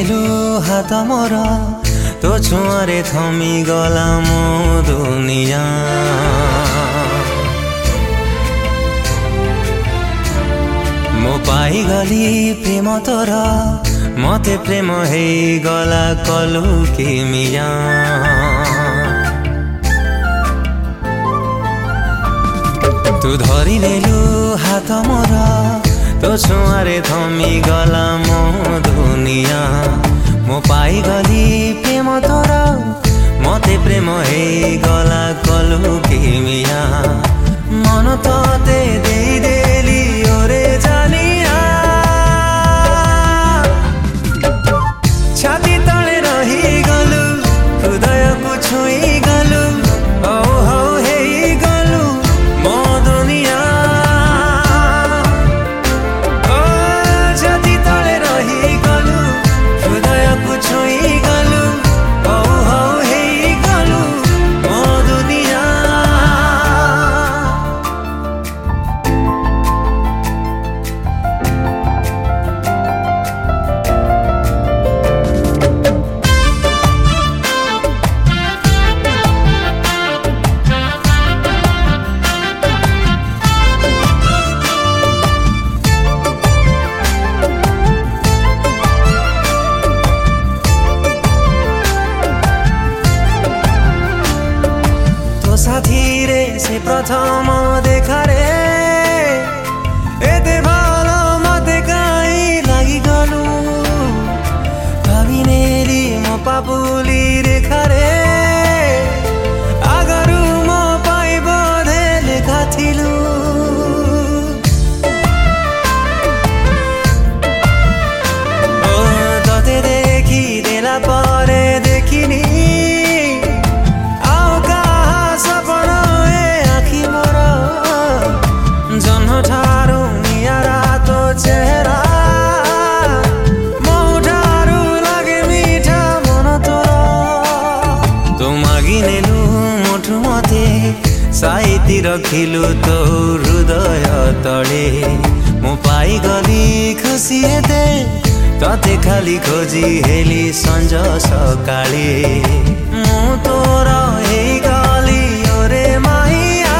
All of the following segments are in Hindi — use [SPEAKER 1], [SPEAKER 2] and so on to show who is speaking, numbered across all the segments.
[SPEAKER 1] ନେଲୁ ହାତ ମୋର ତୋ ଛୁଆଁରେ ଥମି ଗଲା ମୋ ଦୁନିଆ। ମୁଁ ପାଇଗଲି ପ୍ରେମ ତୋର ମତେ ପ୍ରେମ ହେଇଗଲା କଲୁ କିମିଆ। तू धरी नेलु हाथ मोर तो छुआरे थमी गला मो दुनिया। मो पाई गली प्रेम तोर मते प्रेम हे गला कलु किमिया। मन तते दे देली ओरे जानिया। छाती तले रही गलु हृदय को छुई गलु साथीरे से प्रथम देखारे एते भालो मते काई लागि गलु। भावी नेली मो पापुली रेखारे आगरु मो पाई बोधे लेखा थिलु। ओ तते देखी देला परे देखिनी चेहरा मोठारू लागे मीठा मन तोर। तो मागी नेलु मोठु मते साइती रखिलु तो हृदय तले। मो पाई गली खुशी हेते तते खाली खोजी हेली संज सकाळे। मु तोर हे गली ओरे माहिया।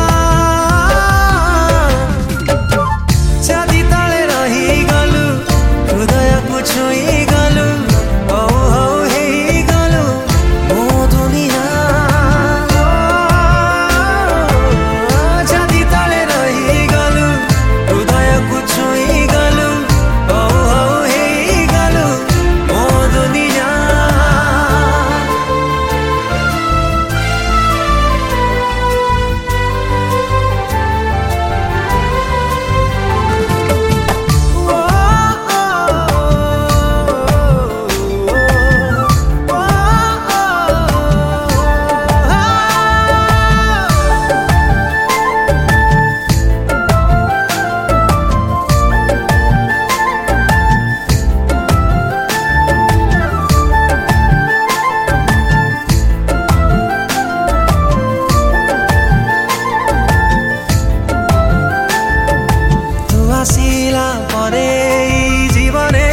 [SPEAKER 1] छुई गलु ओ हो हे गलु मो दुनिया। छाती तले रही गलु हृदय को छुई गलु ओ हो हे गलु मो दुनिया। आसिला परे जीवने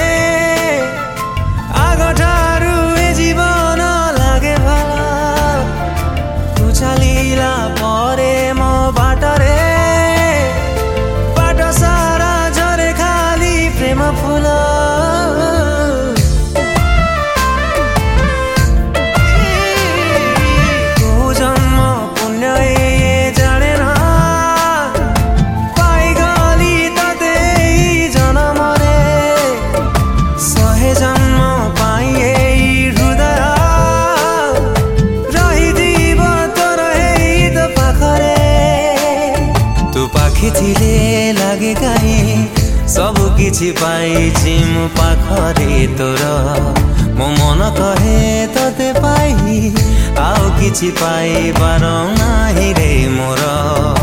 [SPEAKER 1] आगठारू ए जीवन लागे भाला। तू चलीला परे मो बाटरे बाट सारा झरे खाली प्रेम फूल। तू जन्म पुण्य जाने ना जन्म पाइए हृदय रही तोर तो पाखरे। तू पाखी थिले लागे काई सबु किछि पाइछि मु पाखरे तोर। मो मन कहे तते पाई आउ किछि पाई पार नाही रे मोर।